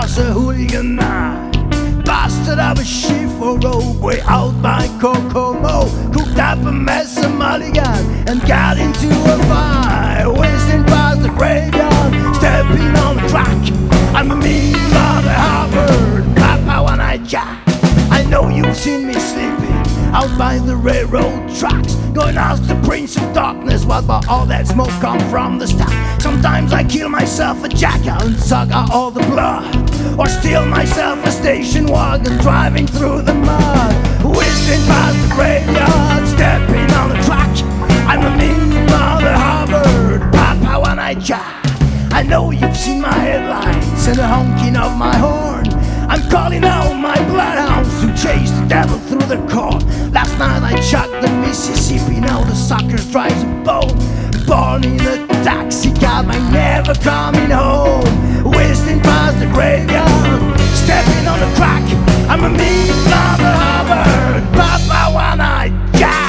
cross a hooligan night. Busted up a shift for road way out by Kokomo. Cooked up a mess of mulligan and got into a fight. Whistling past the graveyard, stepping on the track. I'm a mean mother Harvard, Papa one-eyed Jack. I know you've seen me sleeping out by the railroad tracks. Go and ask the Prince of Darkness what about all that smoke come from the stack. Sometimes I kill myself a jackal and suck out all the blood, or steal myself a station wagon driving through the mud. Whistling past the graveyard, stepping on the track. I'm a mean mother Harvard, Papa one-eyed Jack. I know you've seen my headlights and the honking of my horn. I'm calling out my bloodhounds to chase the devil through the corn. Last night I chucked the Mississippi, now the suckers drives a boat. Born in a taxi cab, I'm never coming home. Whistling past the graveyard, stepping on the crack. I'm a mean mother Harvard, Papa one-eyed Jack.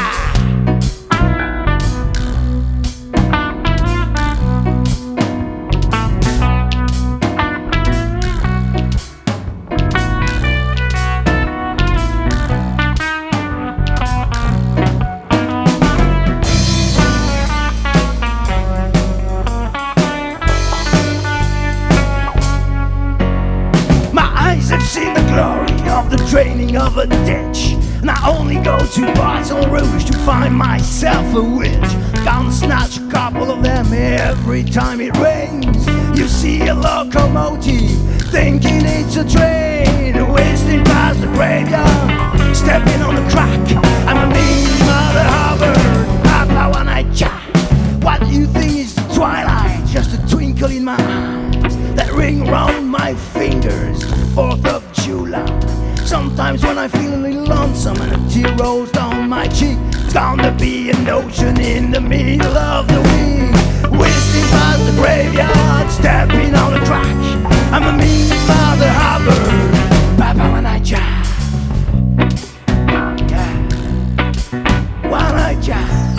I've seen the glory of the draining of a ditch, and I only go to Baton Rouge to find myself a witch. Gonna snatch a couple of them every time it rains. You see a locomotive thinking it's a train, whistling past the graveyard, stepping on the crack. I'm a mean mother Harvard, Papa one-eyed Jack. What do you think is the twilight? Just a twinkle in my eyes that ring round my fingers, 4th of July. Sometimes when I feel a little lonesome and a tear rolls down my cheek, it's gonna be an ocean in the middle of the week. Whistling past the graveyard, stepping on the track. I'm a mean mother Harvard, Papa one-eyed Jack. Yeah, one-eyed Jack.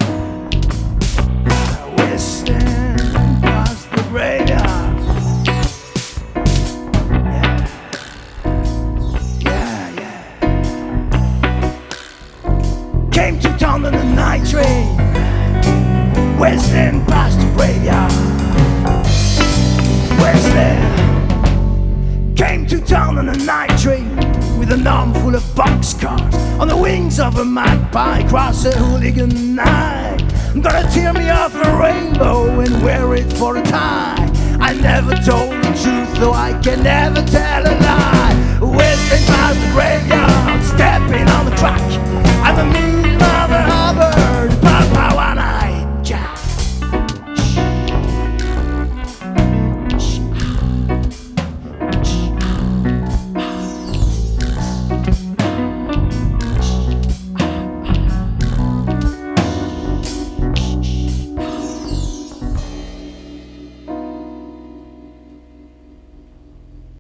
Whistling past the graveyard. Came to town on a night train, whistling past the graveyard. Whistling. Came to town on a night train with an arm full of boxcars, on the wings of a magpie, cross a hooligan night. I'm gonna tear me off a rainbow and wear it for a tie. I never told the truth, though I can never tell a lie. Whistling past the graveyard, stepping on the track. I'm a